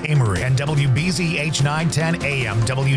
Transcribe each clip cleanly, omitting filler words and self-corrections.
Amory and WBZH 910 AM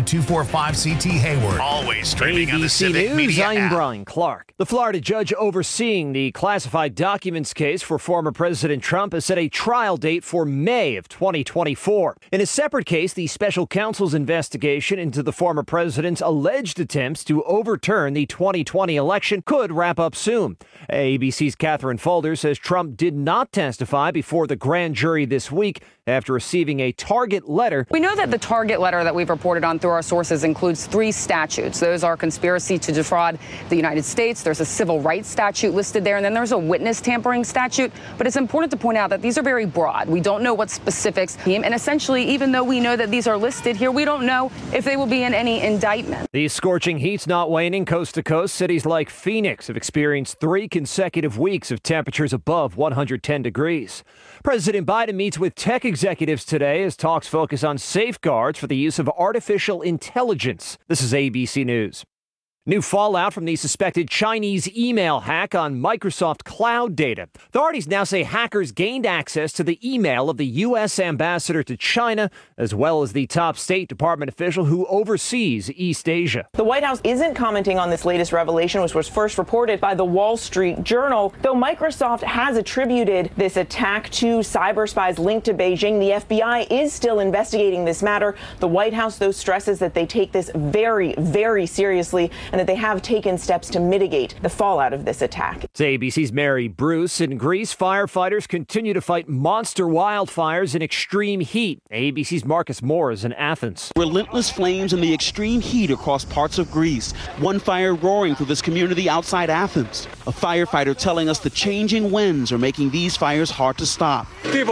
W245CT Hayward. Always streaming on the Civic News, Media I'm app. Brian Clark. The Florida judge overseeing the classified documents case for former President Trump has set a trial date for May of 2024. In a separate case, the special counsel's investigation into the former president's alleged attempts to overturn the 2020 election could wrap up soon. ABC's Catherine Falder says Trump did not testify before the grand jury this week after receiving a target letter. We know that the target letter that we've reported on through our sources includes 3 statutes. Those are conspiracy to defraud the United States. There's a civil rights statute listed there, and then there's a witness tampering statute. But it's important to point out that these are very broad. We don't know what specifics. And essentially, even though we know that these are listed here, we don't know if they will be in any indictment. The scorching heat's not waning coast to coast. Cities like Phoenix have experienced 3 consecutive weeks of temperatures above 110 degrees. President Biden meets with tech executives today as talks focus on safeguards for the use of artificial intelligence. This is ABC News. New fallout from the suspected Chinese email hack on Microsoft Cloud data. Authorities now say hackers gained access to the email of the U.S. ambassador to China, as well as the top State Department official who oversees East Asia. The White House isn't commenting on this latest revelation, which was first reported by the Wall Street Journal, though Microsoft has attributed this attack to cyber spies linked to Beijing. The FBI is still investigating this matter. The White House, though, stresses that they take this very, very seriously and that they have taken steps to mitigate the fallout of this attack. It's ABC's Mary Bruce. In Greece, firefighters continue to fight monster wildfires in extreme heat. ABC's Marcus Moore is in Athens. Relentless flames in the extreme heat across parts of Greece. One fire roaring through this community outside Athens. A firefighter telling us the changing winds are making these fires hard to stop.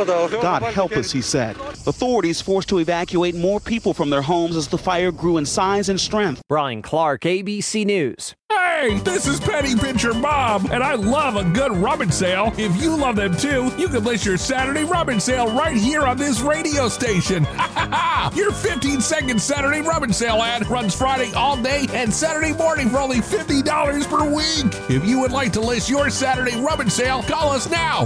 God help us, he said. Authorities forced to evacuate more people from their homes as the fire grew in size and strength. Brian Clark, ABC News. Hey, this is Penny Pincher Bob, and I love a good rummage sale. If you love them too, you can list your Saturday rummage sale right here on this radio station. Your 15-second Saturday rummage sale ad runs Friday all day and Saturday morning for only $50 per week. If you would like to list your Saturday rummage sale, call us now,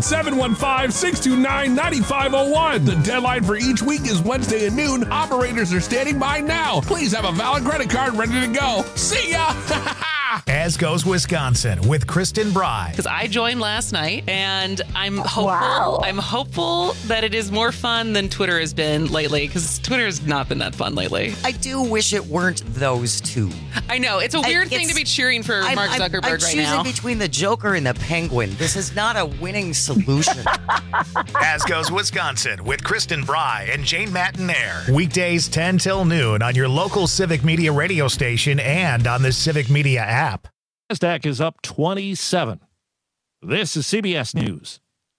715-629-9501. The deadline for each week is Wednesday at noon. Operators are standing by now. Please have a valid credit card ready to go. See ya! As goes Wisconsin with Kristen Bry. Because I joined last night, and I'm hopeful. Wow. I'm hopeful that it is more fun than Twitter has been lately, because Twitter has not been that fun lately. I do wish it weren't those two. I know. It's a weird thing to be cheering for Mark Zuckerberg right now. I'm choosing between the Joker and the Penguin. This is not a winning solution. As goes Wisconsin with Kristen Bry and Jane Mattinaire. Weekdays 10 till noon on your local Civic Media radio station and on the Civic Media app. NASDAQ is up 27. This is CBS News.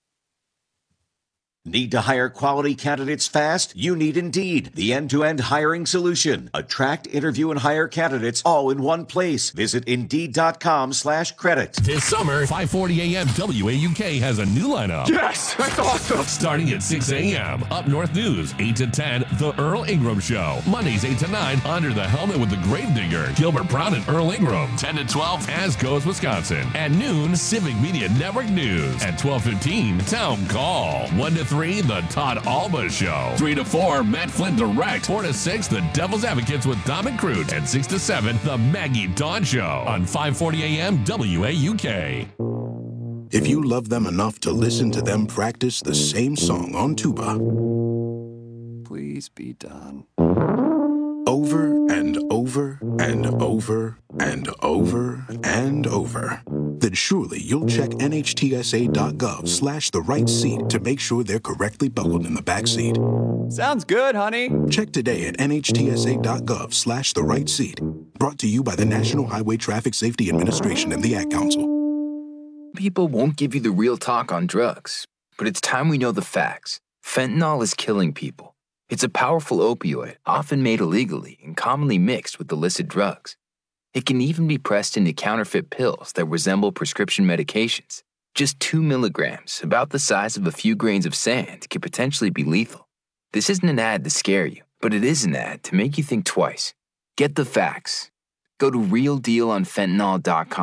Need to hire quality candidates fast? You need Indeed, the end-to-end hiring solution. Attract, interview, and hire candidates all in one place. Visit Indeed.com/credit. This summer, 5:40 a.m. WAUK has a new lineup. Yes, that's awesome. Starting at 6 a.m. Up North News, 8 to 10, The Earl Ingram Show. Mondays, 8 to 9, Under the Helmet with the Gravedigger, Gilbert Brown and Earl Ingram. 10 to 12, As Goes Wisconsin. At noon, Civic Media Network News. At 12:15, Town Call. 1 to 3, The Todd Alba Show. 3 to 4, Matt Flynn Direct. 4 to 6, The Devil's Advocates with Dominic Crute. And 6 to 7, The Maggie Dawn Show on 5:40 a.m. WAUK. If you love them enough to listen to them practice the same song on tuba, please be done. Over and over and over and over and over, then surely you'll check NHTSA.gov/the right seat to make sure they're correctly buckled in the back seat. Sounds good, honey. Check today at NHTSA.gov/the right seat. Brought to you by the National Highway Traffic Safety Administration and the Ad Council. People won't give you the real talk on drugs, but it's time we know the facts. Fentanyl is killing people. It's a powerful opioid, often made illegally and commonly mixed with illicit drugs. It can even be pressed into counterfeit pills that resemble prescription medications. Just 2 milligrams, about the size of a few grains of sand, can potentially be lethal. This isn't an ad to scare you, but it is an ad to make you think twice. Get the facts. Go to realdealonfentanyl.com.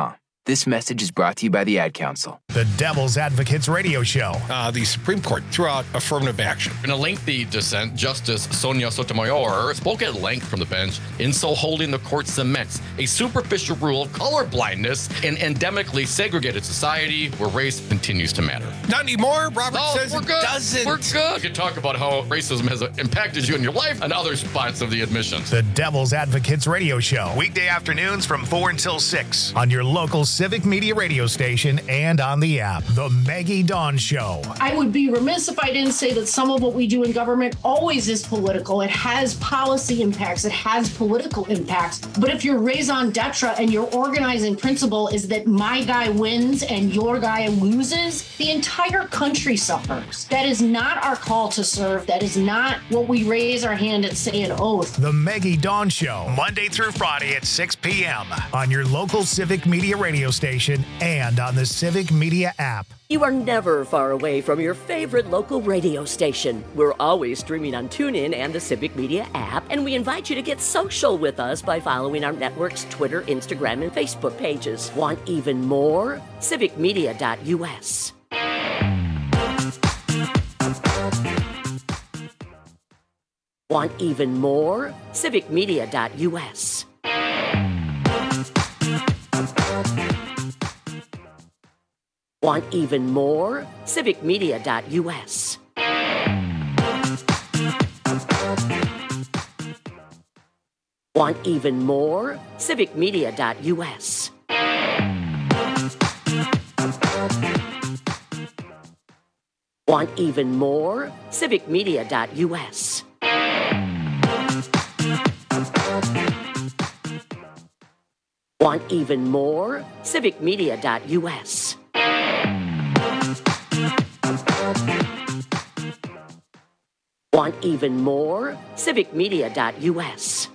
This message is brought to you by the Ad Council. The Devil's Advocates Radio Show. The Supreme Court threw out affirmative action. In a lengthy dissent, Justice Sonia Sotomayor spoke at length from the bench, in so holding the court cements a superficial rule of colorblindness in endemically segregated society where race continues to matter. Not anymore, Robert says we're good. Doesn't. We're good. You can talk about how racism has impacted you in your life and other spots of the admissions. The Devil's Advocates Radio Show. Weekday afternoons from 4 until 6 on your local Civic Media radio station and on the app. The Maggie Dawn Show. I would be remiss if I didn't say that some of what we do in government always is political. It has policy impacts. It has political impacts. But if your raison d'etre and your organizing principle is that my guy wins and your guy loses, the entire country suffers. That is not our call to serve. That is not what we raise our hand and say an oath. The Maggie Dawn Show, Monday through Friday at 6 p.m. on your local Civic Media radio station and on the Civic Media app. You are never far away from your favorite local radio station. We're always streaming on TuneIn and the Civic Media app, and we invite you to get social with us by following our network's Twitter, Instagram, and Facebook pages. Want even more? civicmedia.us. Want even more? civicmedia.us. Want even more? civicmedia.us. Want even more? civicmedia.us. Want even more? civicmedia.us. Want even more? civicmedia.us. Want even more? civicmedia.us.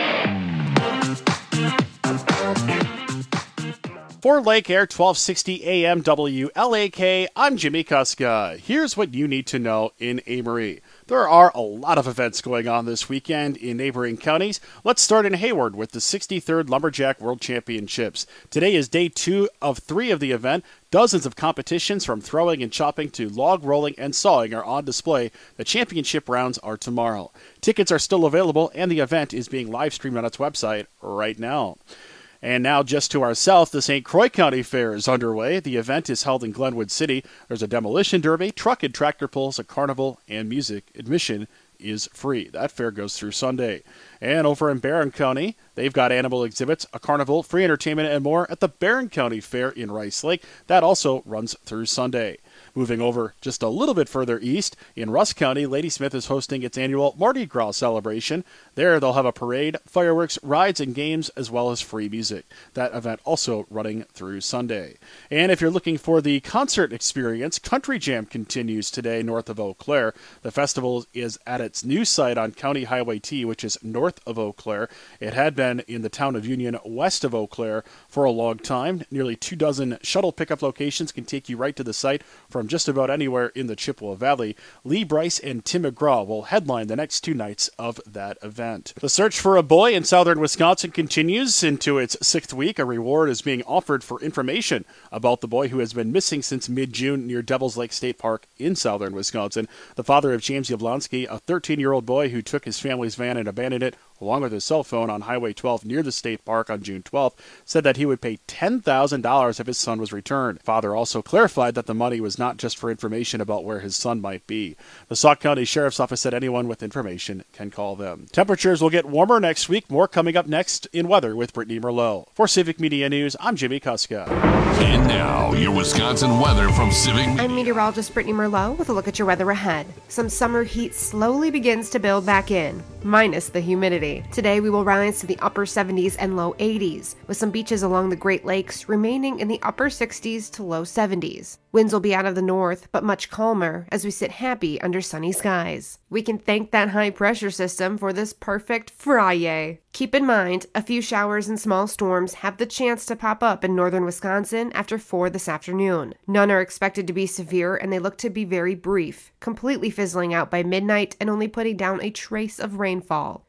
For Lake Air 1260 AM WLAK, I'm Jimmy Kuska. Here's what you need to know in Amory. There are a lot of events going on this weekend in neighboring counties. Let's start in Hayward with the 63rd Lumberjack World Championships. Today is day 2 of 3 of the event. Dozens of competitions from throwing and chopping to log rolling and sawing are on display. The championship rounds are tomorrow. Tickets are still available, and the event is being live streamed on its website right now. And now just to our south, the St. Croix County Fair is underway. The event is held in Glenwood City. There's a demolition derby, truck and tractor pulls, a carnival, and music. Admission is free. That fair goes through Sunday. And over in Barron County, they've got animal exhibits, a carnival, free entertainment, and more at the Barron County Fair in Rice Lake. That also runs through Sunday. Moving over just a little bit further east, in Rusk County, Ladysmith is hosting its annual Mardi Gras celebration. There, they'll have a parade, fireworks, rides, and games, as well as free music. That event also running through Sunday. And if you're looking for the concert experience, Country Jam continues today north of Eau Claire. The festival is at its new site on County Highway T, which is north of Eau Claire. It had been in the town of Union, west of Eau Claire, for a long time. Nearly 24 shuttle pickup locations can take you right to the site from just about anywhere in the Chippewa Valley. Lee Bryce and Tim McGraw will headline the next 2 nights of that event. The search for a boy in southern Wisconsin continues into its 6th week. A reward is being offered for information about the boy who has been missing since mid-June near Devil's Lake State Park in southern Wisconsin. The father of James Yablonsky, a 13-year-old boy who took his family's van and abandoned it along with his cell phone on Highway 12 near the state park on June 12th, said that he would pay $10,000 if his son was returned. Father also clarified that the money was not just for information about where his son might be. The Sauk County Sheriff's Office said anyone with information can call them. Temperatures will get warmer next week. More coming up next in weather with Brittany Merlot. For Civic Media News, I'm Jimmy Kuska. And now, your Wisconsin weather from Civic Media. I'm meteorologist Brittany Merlot with a look at your weather ahead. Some summer heat slowly begins to build back in, minus the humidity. Today we will rise to the upper 70s and low 80s, with some beaches along the Great Lakes remaining in the upper 60s to low 70s. Winds will be out of the north, but much calmer as we sit happy under sunny skies. We can thank that high pressure system for this perfect Friday. Keep in mind, a few showers and small storms have the chance to pop up in northern Wisconsin after 4 this afternoon. None are expected to be severe, and they look to be very brief, completely fizzling out by midnight and only putting down a trace of rainfall.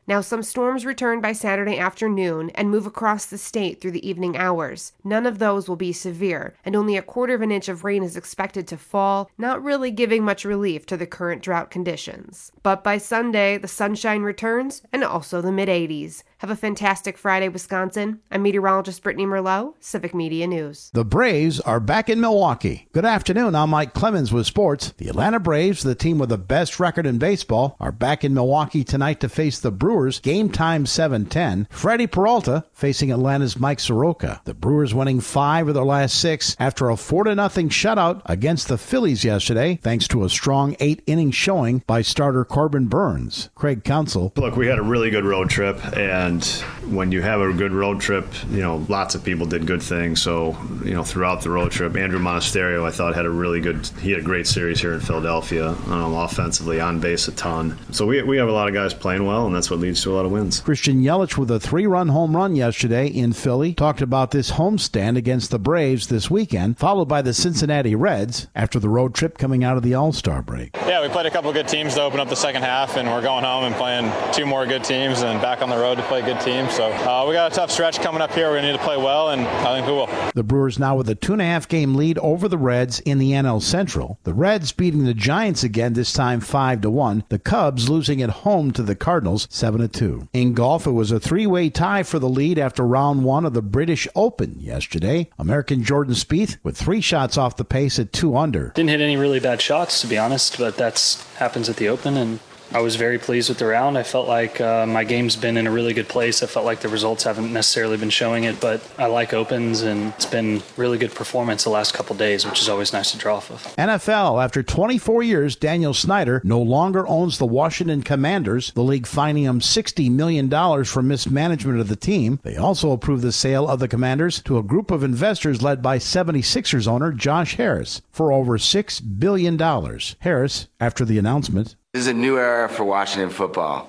Now, some storms return by Saturday afternoon and move across the state through the evening hours. None of those will be severe, and only a quarter of an inch of rain is expected to fall, not really giving much relief to the current drought conditions. But by Sunday, the sunshine returns and also the mid-80s. Have a fantastic Friday, Wisconsin. I'm meteorologist Brittany Merlot, Civic Media News. The Braves are back in Milwaukee. Good afternoon, I'm Mike Clemens with sports. The Atlanta Braves, the team with the best record in baseball, are back in Milwaukee tonight to face the Brewers. Game time 7:10. Freddie Peralta facing Atlanta's Mike Soroka. The Brewers winning 5 of their last 6 after a 4-0 shutout against the Phillies yesterday, thanks to a strong 8-inning showing by starter Corbin Burns. Craig Counsell. Look, we had a really good road trip, and when you have a good road trip, lots of people did good things. So, throughout the road trip, Andrew Monasterio, I thought, had a great series here in Philadelphia, offensively, on base a ton. So we have a lot of guys playing well, and that's what leads to a lot of wins. Christian Yelich with a 3-run home run yesterday in Philly talked about this homestand against the Braves this weekend, followed by the Cincinnati Reds after the road trip coming out of the All-Star break. Yeah, we played a couple good teams to open up the second half, and we're going home and playing 2 more good teams and back on the road to play good teams. So we got a tough stretch coming up here. We're going to need to play well, and I think we will. The Brewers now with a 2.5-game lead over the Reds in the NL Central. The Reds beating the Giants again, this time 5-1. The Cubs losing at home to the Cardinals 7-2. In golf, it was a 3-way tie for the lead after round 1 of the British Open yesterday. American Jordan Spieth with 3 shots off the pace at 2 under. Didn't hit any really bad shots, to be honest, but that's happens at the Open, and I was very pleased with the round. I felt like my game's been in a really good place. I felt like the results haven't necessarily been showing it, but I like Opens, and it's been really good performance the last couple days, which is always nice to draw off of. NFL, after 24 years, Daniel Snyder no longer owns the Washington Commanders, the league fining him $60 million for mismanagement of the team. They also approved the sale of the Commanders to a group of investors led by 76ers owner Josh Harris for over $6 billion. Harris, after the announcement, "This is a new era for Washington football,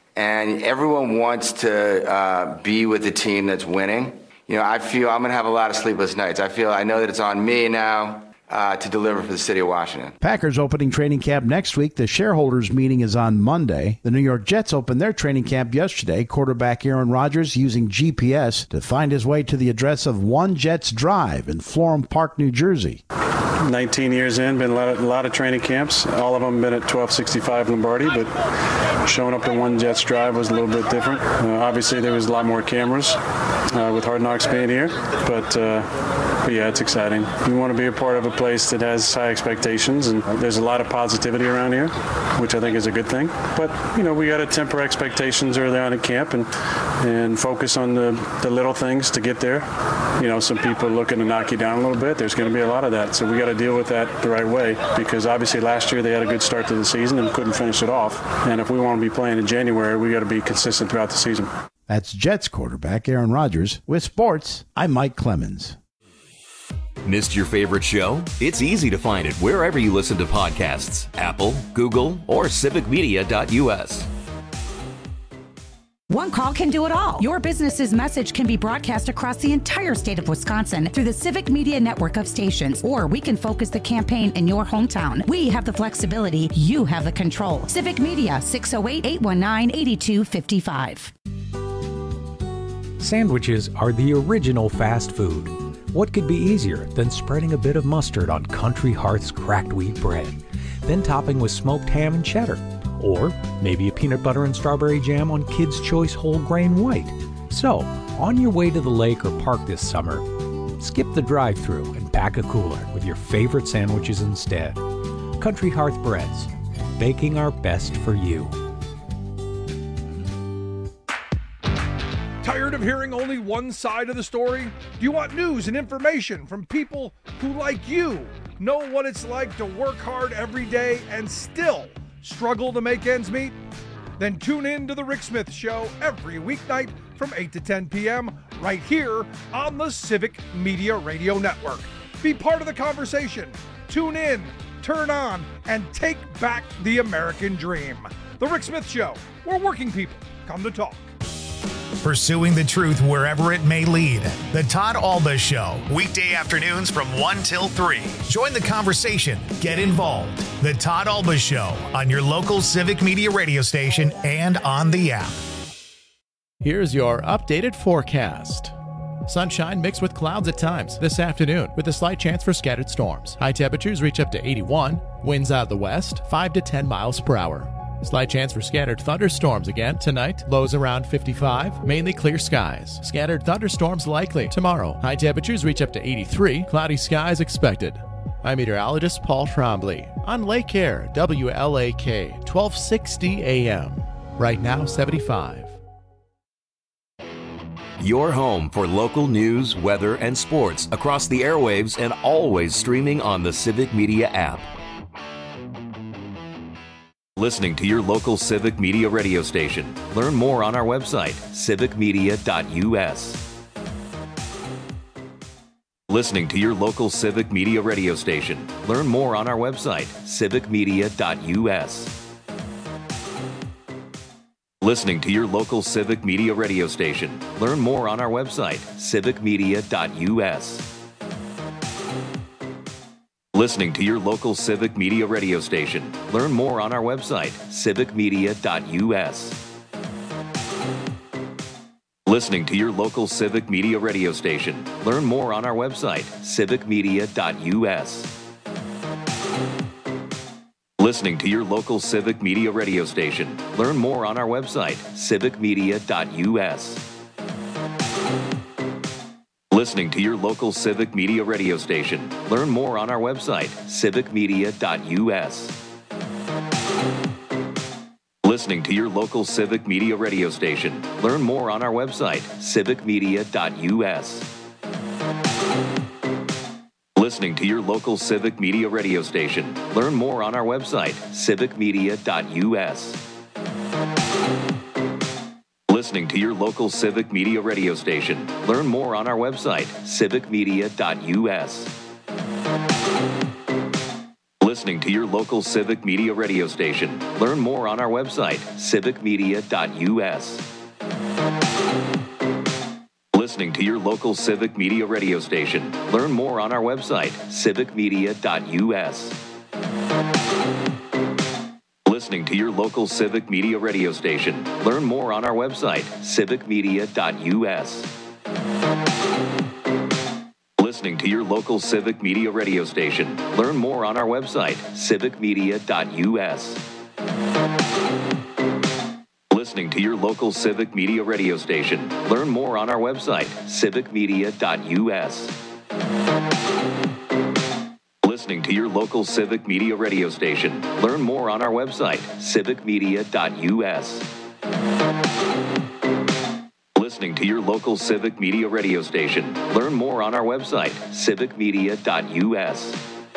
and everyone wants to be with the team that's winning. I feel I'm going to have a lot of sleepless nights. I know that it's on me now to deliver for the city of Washington." Packers opening training camp next week. The shareholders meeting is on Monday. The New York Jets opened their training camp yesterday. Quarterback Aaron Rodgers using GPS to find his way to the address of One Jets Drive in Florham Park, New Jersey. 19 years in, been a lot of training camps. All of them been at 1265 Lombardi, but showing up to One Jets Drive was a little bit different. Obviously, there was a lot more cameras with Hard Knocks being here, but yeah, it's exciting. We want to be a part of a place that has high expectations, and there's a lot of positivity around here, which I think is a good thing. But, we got to temper expectations early on in camp and focus on the little things to get there. Some people are looking to knock you down a little bit. There's going to be a lot of that, so we got to deal with that the right way, because obviously last year they had a good start to the season and couldn't finish it off. And if we want to be playing in January, we got to be consistent throughout the season. That's Jets quarterback Aaron Rodgers. With sports, I'm Mike Clemens. Missed your favorite show? It's easy to find it wherever you listen to podcasts. Apple, Google, or civicmedia.us. One call can do it all. Your business's message can be broadcast across the entire state of Wisconsin through the Civic Media network of stations, or we can focus the campaign in your hometown. We have the flexibility. You have the control. Civic Media, 608-819-8255. Sandwiches are the original fast food. What could be easier than spreading a bit of mustard on Country Hearth's cracked wheat bread, then topping with smoked ham and cheddar? Or maybe a peanut butter and strawberry jam on Kids' Choice whole grain white. So, on your way to the lake or park this summer, skip the drive-thru and pack a cooler with your favorite sandwiches instead. Country Hearth Breads, baking our best for you. Tired of hearing only one side of the story? Do you want news and information from people who, like you, know what it's like to work hard every day and still struggle to make ends meet? Then tune in to The Rick Smith Show every weeknight from 8 to 10 p.m. right here on the Civic Media Radio Network. Be part of the conversation. Tune in, turn on, and take back the American dream. The Rick Smith Show, where working people come to talk. Pursuing the truth wherever it may lead. The Todd Alba Show, weekday afternoons from 1 till 3. Join the conversation. Get involved. The Todd Alba Show on your local Civic Media radio station and on the app. Here's your updated forecast. Sunshine mixed with clouds at times this afternoon with a slight chance for scattered storms. High temperatures reach up to 81. Winds out of the west, 5 to 10 miles per hour. Slight chance for scattered thunderstorms again tonight. Lows around 55. Mainly clear skies. Scattered thunderstorms likely tomorrow. High temperatures reach up to 83. Cloudy skies expected. I'm meteorologist Paul Trombley on Lake Air, WLAK, 1260 AM. Right now, 75. Your home for local news, weather, and sports across the airwaves and always streaming on the Civic Media app. Listening to your local Civic Media radio station. Learn more on our website, civicmedia.us. Listening to your local Civic Media radio station. Learn more on our website, civicmedia.us. Listening to your local Civic Media radio station. Learn more on our website, civicmedia.us. Listening to your local Civic Media radio station. Learn more on our website, civicmedia.us. Listening to your local Civic Media radio station. Learn more on our website, civicmedia.us. Listening to your local Civic Media radio station. Learn more on our website, civicmedia.us. Listening to your local Civic Media radio station. Learn more on our website, civicmedia.us. Listening to your local Civic Media radio station. Learn more on our website, civicmedia.us. Listening to your local Civic Media radio station. Learn more on our website, civicmedia.us. Listening to your local Civic Media radio station. Learn more on our website, civicmedia.us. Listening to your local Civic Media radio station. Learn more on our website, civicmedia.us. Listening to your local Civic Media radio station. Learn more on our website, civicmedia.us. Listening to your local Civic Media radio station. Learn more on our website, civicmedia.us. Listening to your local Civic Media radio station. Learn more on our website, civicmedia.us. Listening to your local Civic Media radio station. Learn more on our website, civicmedia.us. Listening to your local Civic Media radio station. Learn more on our website, civicmedia.us. Listening to your local Civic Media radio station. Learn more on our website, civicmedia.us.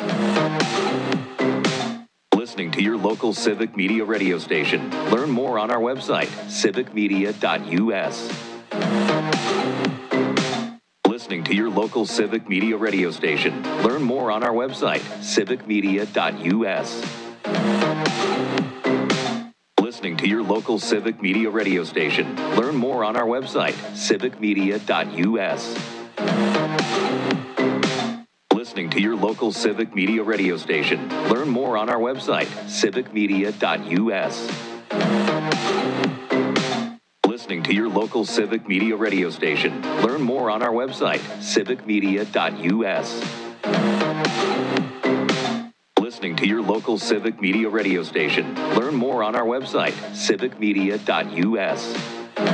Listening to your local Civic Media radio station. Learn more on our website, civicmedia.us. Listening to your local Civic Media radio station. Learn more on our website, civicmedia.us. Listening to your local Civic Media radio station. Learn more on our website, civicmedia.us. Listening to your local Civic Media radio station. Learn more on our website, civicmedia.us. Listening to your local Civic Media radio station. Learn more on our website, civicmedia.us. Listening to your local Civic Media radio station. Learn more on our website, civicmedia.us.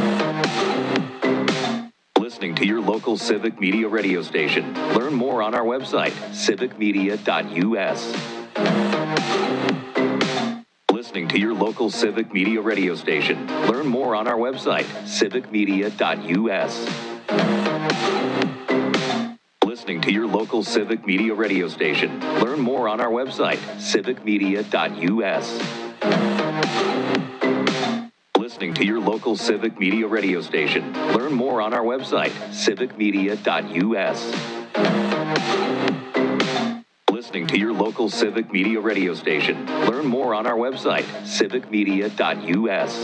Listening to your local Civic Media radio station. Learn more on our website, civicmedia.us. Listening to your local Civic Media radio station. Learn more on our website, civicmedia.us. Listening to your local Civic Media radio station. Learn more on our website, civicmedia.us. Listening to your local Civic Media radio station. Learn more on our website, civicmedia.us. Listening to your local Civic Media radio station. Learn more on our website, civicmedia.us.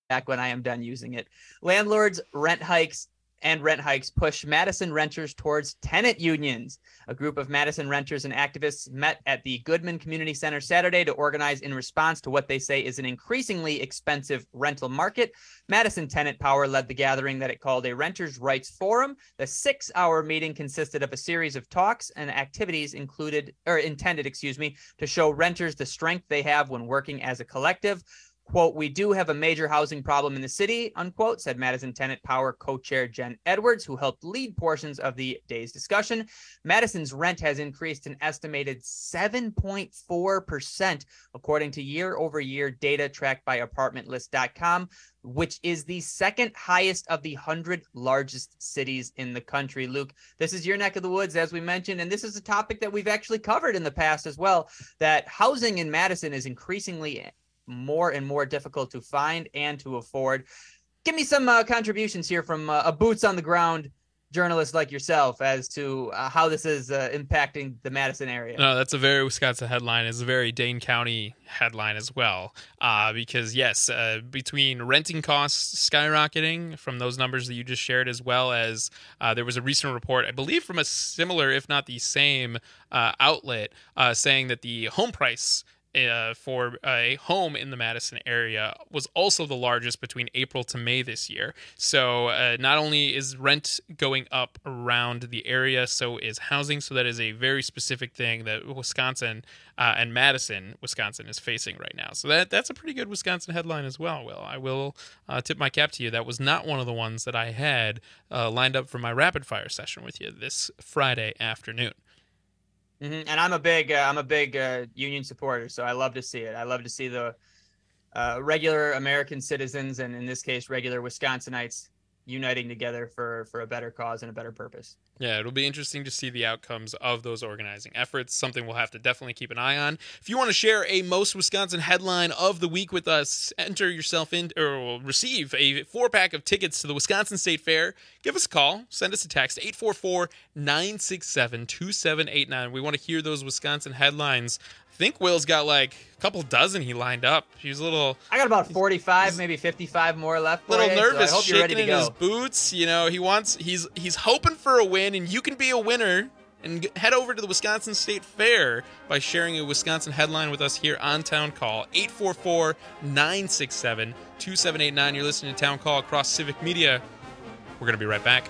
back when I am done using it. Landlords, rent hikes push Madison renters towards tenant unions. A group of Madison renters and activists met at the Goodman Community Center Saturday to organize in response to what they say is an increasingly expensive rental market. Madison Tenant Power led the gathering that it called a Renters' Rights Forum. The 6-hour meeting consisted of a series of talks and activities intended, to show renters the strength they have when working as a collective. Quote, "We do have a major housing problem in the city," unquote, said Madison Tenant Power co-chair Jen Edwards, who helped lead portions of the day's discussion. Madison's rent has increased an estimated 7.4%, according to year-over-year data tracked by ApartmentList.com, which is the second highest of the 100 largest cities in the country. Luke, this is your neck of the woods, as we mentioned, and this is a topic that we've actually covered in the past as well, that housing in Madison is increasingly more and more difficult to find and to afford. Give me some contributions here from a boots on the ground journalist like yourself as to how this is impacting the Madison area. No, that's a very Wisconsin headline. It's a very Dane County headline as well. Because yes, between renting costs skyrocketing from those numbers that you just shared, as well as there was a recent report, I believe from a similar, if not the same outlet, saying that the home price for a home in the Madison area was also the largest between April to May this year. So not only is rent going up around the area, so is housing. So that is a very specific thing that Wisconsin and Madison, Wisconsin, is facing right now. So that's a pretty good Wisconsin headline as well, Will. I will tip my cap to you. That was not one of the ones that I had lined up for my rapid fire session with you this Friday afternoon. Mm-hmm. And I'm a big union supporter, so I love to see it. I love to see the regular American citizens, and in this case, regular Wisconsinites, uniting together for a better cause and a better purpose. Yeah, it'll be interesting to see the outcomes of those organizing efforts, something we'll have to definitely keep an eye on. If you want to share a Most Wisconsin headline of the week with us, enter yourself in or receive a 4-pack of tickets to the Wisconsin State Fair. Give us a call, send us a text, 844-967-2789. We want to hear those Wisconsin headlines. I think Will's got like a couple dozen he lined up. He was a little... I got about 45, maybe 55 more left. A little nervous, so I hope you're ready to shaking in go. his boots. You know, he's hoping for a win, and you can be a winner and head over to the Wisconsin State Fair by sharing a Wisconsin headline with us here on Town Call. 844-967-2789. You're listening to Town Call across Civic Media. We're going to be right back.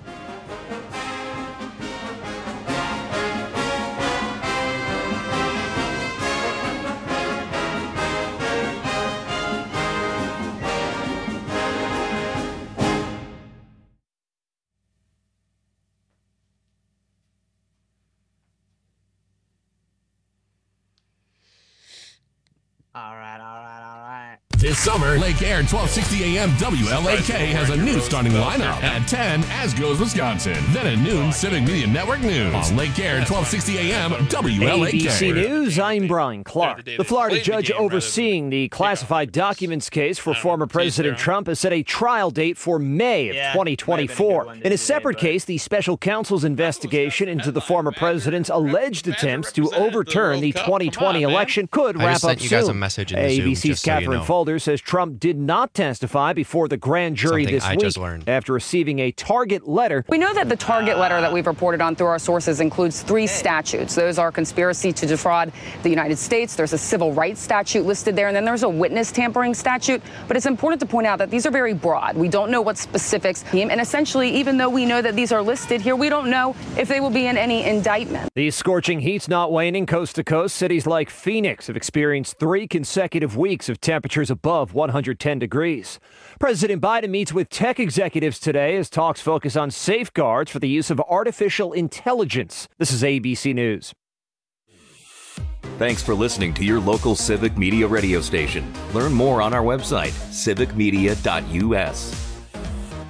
All right. This summer, Lake Air 1260 AM WLAK has a new starting lineup. At 10, As Goes Wisconsin. Then at noon, Civic Media Network News. On Lake Air 1260 AM WLAK. ABC News, I'm Brian Clark. The Florida judge overseeing the classified documents case for former President Trump has set a trial date for May of 2024. In a separate case, the special counsel's investigation into the former president's alleged attempts to overturn the 2020 election could wrap up soon. I just sent you guys a message in the Zoom, ABC's just so you Catherine know. Folder says Trump did not testify before the grand jury Something this I week just learned. after receiving a target letter. We know that the target letter that we've reported on through our sources includes 3 statutes. Those are conspiracy to defraud the United States. There's a civil rights statute listed there, and then there's a witness tampering statute. But it's important to point out that these are very broad. We don't know what specifics, and essentially, even though we know that these are listed here, we don't know if they will be in any indictment. The scorching heat's not waning coast to coast. Cities like Phoenix have experienced 3 consecutive weeks of temperatures above 110 degrees. President Biden meets with tech executives today as talks focus on safeguards for the use of artificial intelligence. This is ABC News. Thanks for listening to your local Civic Media radio station. Learn more on our website, civicmedia.us.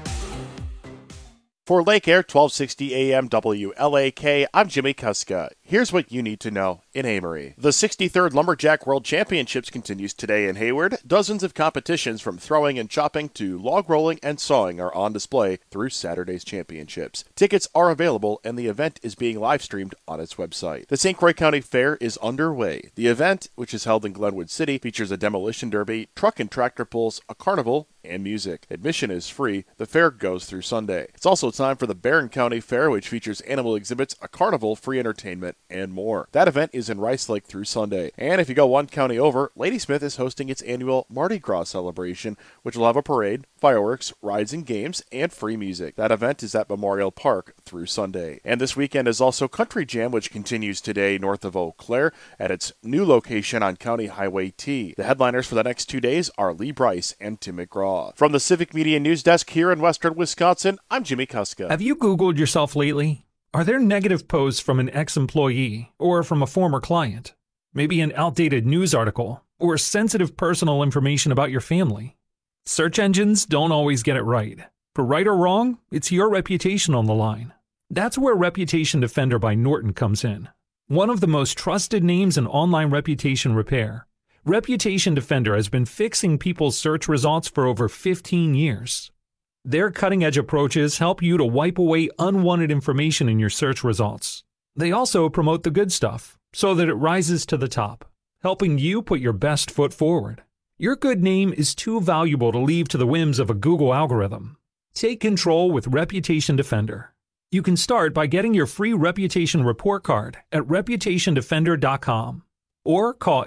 For Lake Air 1260 AM WLAK, I'm Jimmy Kuska. here's what you need to know in Amory. The 63rd Lumberjack World Championships continues today in Hayward. Dozens of competitions from throwing and chopping to log rolling and sawing are on display through Saturday's championships. Tickets are available and the event is being live streamed on its website. The St. Croix County Fair is underway. The event, which is held in Glenwood City, features a demolition derby, truck and tractor pulls, a carnival, and music. Admission is free. The fair goes through Sunday. It's also time for the Barron County Fair, which features animal exhibits, a carnival, free entertainment, and more. That event is in Rice Lake through Sunday. And if you go one county over, Ladysmith is hosting its annual Mardi Gras celebration, which will have a parade, fireworks, rides and games, and free music. That event is at Memorial Park through Sunday. And this weekend is also Country Jam, which continues today north of Eau Claire at its new location on County Highway T. The headliners for the next 2 days are Lee Brice and Tim McGraw. From the Civic Media News Desk here in Western Wisconsin, I'm Jimmy Kuska. Have you Googled yourself lately? Are there negative posts from an ex-employee or from a former client? Maybe an outdated news article or sensitive personal information about your family? Search engines don't always get it right. For right or wrong, it's your reputation on the line. That's where Reputation Defender by Norton comes in. One of the most trusted names in online reputation repair, Reputation Defender has been fixing people's search results for over 15 years. Their cutting-edge approaches help you to wipe away unwanted information in your search results. They also promote the good stuff so that it rises to the top, helping you put your best foot forward. Your good name is too valuable to leave to the whims of a Google algorithm. Take control with Reputation Defender. You can start by getting your free reputation report card at reputationdefender.com. Or call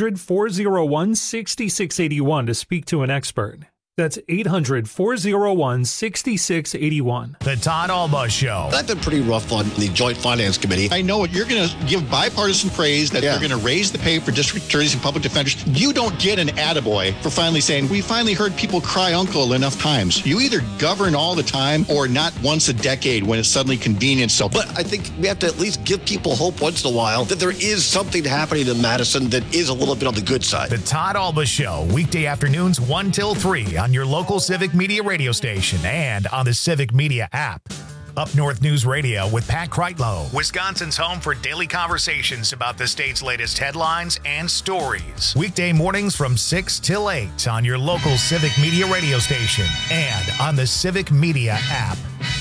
800-401-6681 to speak to an expert. That's 800-401-6681. The Todd Alba Show. I've been pretty rough on the Joint Finance Committee. I know you're going to give bipartisan praise that they're going to raise the pay for district attorneys and public defenders. You don't get an attaboy for finally saying, we finally heard people cry uncle enough times. You either govern all the time or not once a decade when it's suddenly convenient. So, but I think we have to at least give people hope once in a while that there is something happening in Madison that is a little bit on the good side. The Todd Alba Show, weekday afternoons 1 till 3 on your local Civic Media radio station and on the Civic Media app. Up North News Radio with Pat Kreitlow, Wisconsin's home for daily conversations about the state's latest headlines and stories. Weekday mornings from 6 till 8 on your local Civic Media radio station and on the Civic Media app.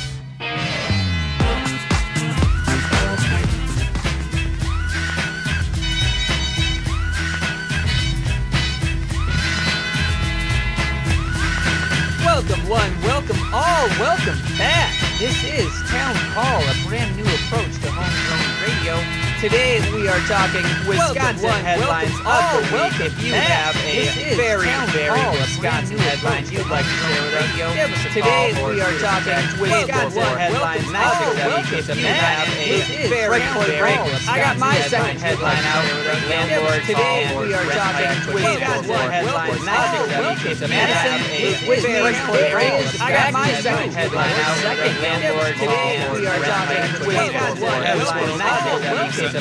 Welcome one, welcome all, welcome back. This is Town Hall, a brand new approach to homegrown radio. Today we are talking Wisconsin headlines of the week. If you have a very Wisconsin headline you'd like to share with us, today we are talking Wisconsin headlines of the week. If you have a very I got my second headline out. Landlord, today we are talking Wisconsin headlines of the week. If you have a I got my second headline out. Landlord, today we are talking Wisconsin headlines of the week. I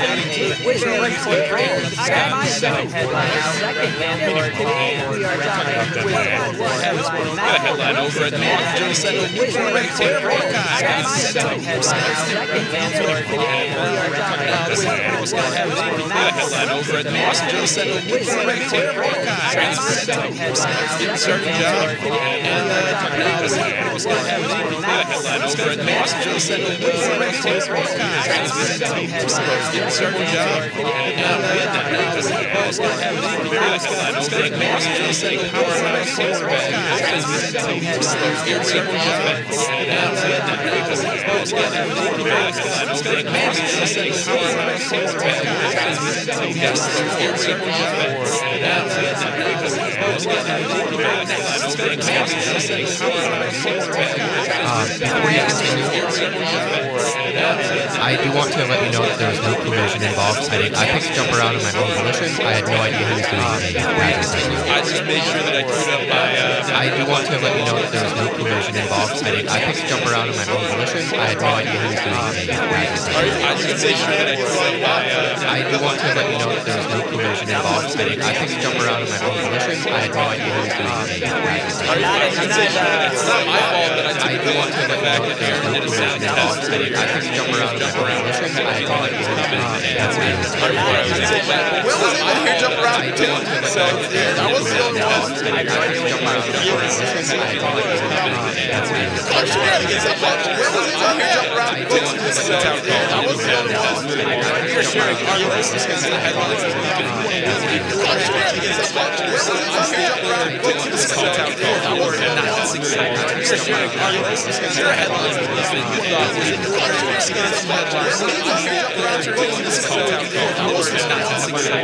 got my second headline out. Landlord, today we are talking Wisconsin headlines. Got a headline over at the Mark Jones Center. I got my second headline out. Landlord, today we are talking Wisconsin headlines. Got a headline over at the Mark Jones Center. I got my second headline out. Certain job. And Wisconsin headline over at the Mark Jones Center. Certain job. I do want to let you know that there was no collision involved. I picked Jump Around on my own volition. I had no idea who was doing a I just made sure that I queued up my... I do want to let you know that there was no collision involved. I picked Jump Around on my own volition. I had no idea who was doing a I just made sure that I queued up my... I do want to let you know that there was no collision involved. I picked Jump Around on my own volition. I had no idea who was doing a It's not my fault that I do want to let you know that there was no collision involved. I picked Jump Around on my own volition. I had no idea who was doing Will was able to hear jump around too, so I wasn't the only one. Clark shenanigans. Will was able to hear jump around too, so I wasn't the only one. You're sharing our listeners because the headlines are Clark shenanigans. Will was able to hear jump around too, so I wasn't not successful. You're sharing our listeners because your headlines are listening. Clark shenanigans. Will was able to hear jump around too, so I wasn't not successful.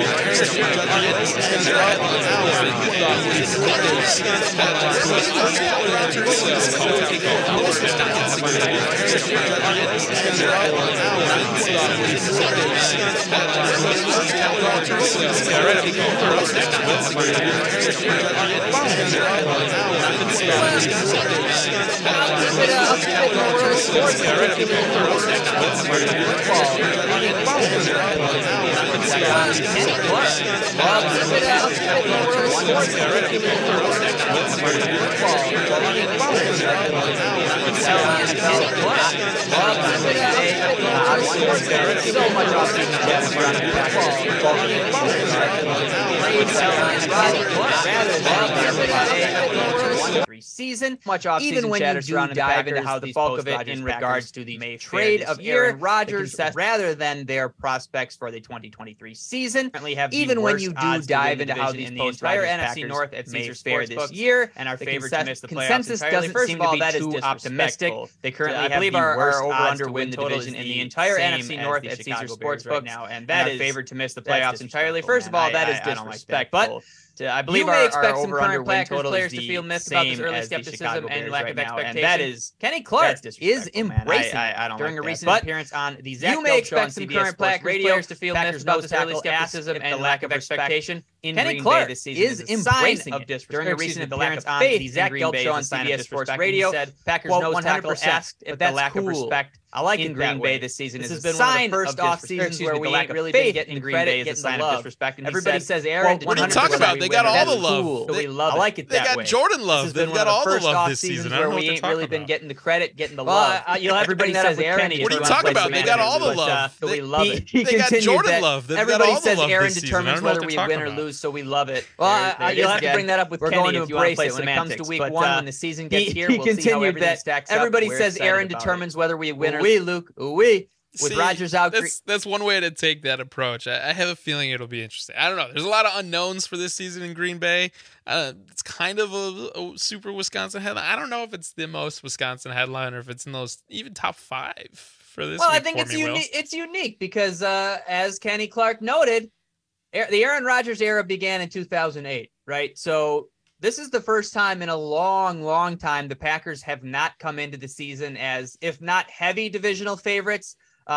Season much off even when you do dive into how the bulk of it in regards to the trade of Aaron Rodgers rather than their prospects for the 2023 season. Even when you do dive into how the entire NFC North at Caesar Sports this year and our favorite to miss the consensus doesn't seem to be too optimistic. They currently have the worst over-under win total in the entire NFC North at Caesar Sports right now, and that is favored to miss the playoffs entirely. First of all, that is disrespectful. I believe you may expect some current Packers players to feel myths about this early skepticism and lack of expectation. And that is Kenny Clark is embracing during a recent appearance on the Zach You may expect some current Packers players to feel myths about this early skepticism and lack of expectation. Kenny Clark is embracing it during a recent appearance on the Zach Gelb show on CBS Sports Radio. Said Packers nose tackle asked if the lack of respect I like in Green Bay this season. This has been one of the first off seasons where we ain't really been getting Green Bay as a sign of disrespect. And everybody says Aaron. What are you talking about? They got all the love. We love it. I like it that way. They got Jordan love. They've got all the love this season. Where we ain't really been getting the credit, getting the love. Everybody says Aaron. What are you talking about? They got all the love. We love it. They got Jordan love. Everybody says Aaron determines whether we win or lose, so we love it. Well, you'll have to bring that up with Kenny if you want to play when it comes to week 1 when the season gets here. We'll see how everything stacks up. Everybody says Aaron determines whether we win or lose. Luke. With Rodgers out, that's one way to take that approach. I have a feeling it'll be interesting. I don't know. There's a lot of unknowns for this season in Green Bay. It's kind of a super Wisconsin headline. I don't know if it's the most Wisconsin headline or if it's in those even top 5 for this. Well, I think it's unique because as Kenny Clark noted, the Aaron Rodgers era began in 2008, right? So this is the first time in a long, long time the Packers have not come into the season as, if not heavy divisional favorites,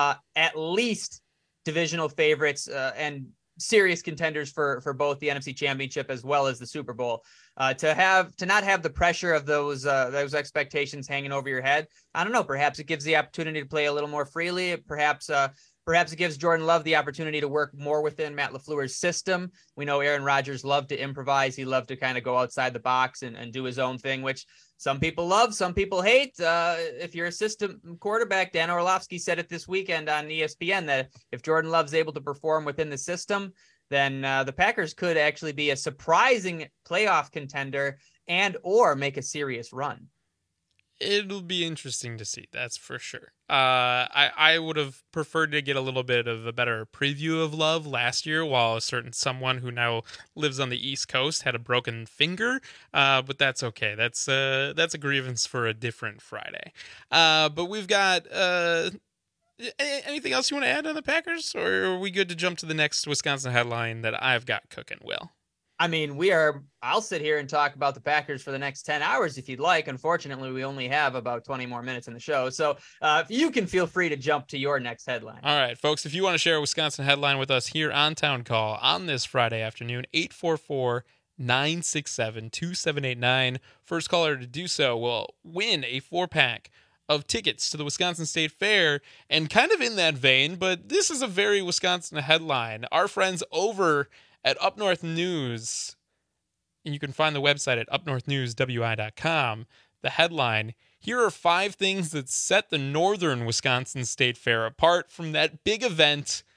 at least divisional favorites and serious contenders for both the NFC Championship as well as the Super Bowl. To not have the pressure of those expectations hanging over your head, I don't know. Perhaps it gives the opportunity to play a little more freely. Perhaps it gives Jordan Love the opportunity to work more within Matt LaFleur's system. We know Aaron Rodgers loved to improvise. He loved to kind of go outside the box and do his own thing, which some people love, some people hate. If you're a system quarterback, Dan Orlovsky said it this weekend on ESPN that if Jordan Love's able to perform within the system, then the Packers could actually be a surprising playoff contender and or make a serious run. It'll be interesting to see, that's for sure. I would have preferred to get a little bit of a better preview of Love last year while someone who now lives on the East Coast had a broken finger, but that's okay. That's a grievance for a different Friday. But we've got anything else you want to add on the Packers, or are we good to jump to the next Wisconsin headline that I've got cooking, Will? I mean, I'll sit here and talk about the Packers for the next 10 hours if you'd like. Unfortunately, we only have about 20 more minutes in the show. So you can feel free to jump to your next headline. All right, folks, if you want to share a Wisconsin headline with us here on Town Call on this Friday afternoon, 844-967-2789. First caller to do so will win a 4-pack of tickets to the Wisconsin State Fair. And kind of in that vein, but this is a very Wisconsin headline. Our friends over at Up North News, and you can find the website at upnorthnewswi.com. The headline, here are 5 things that set the Northern Wisconsin State Fair apart from that big event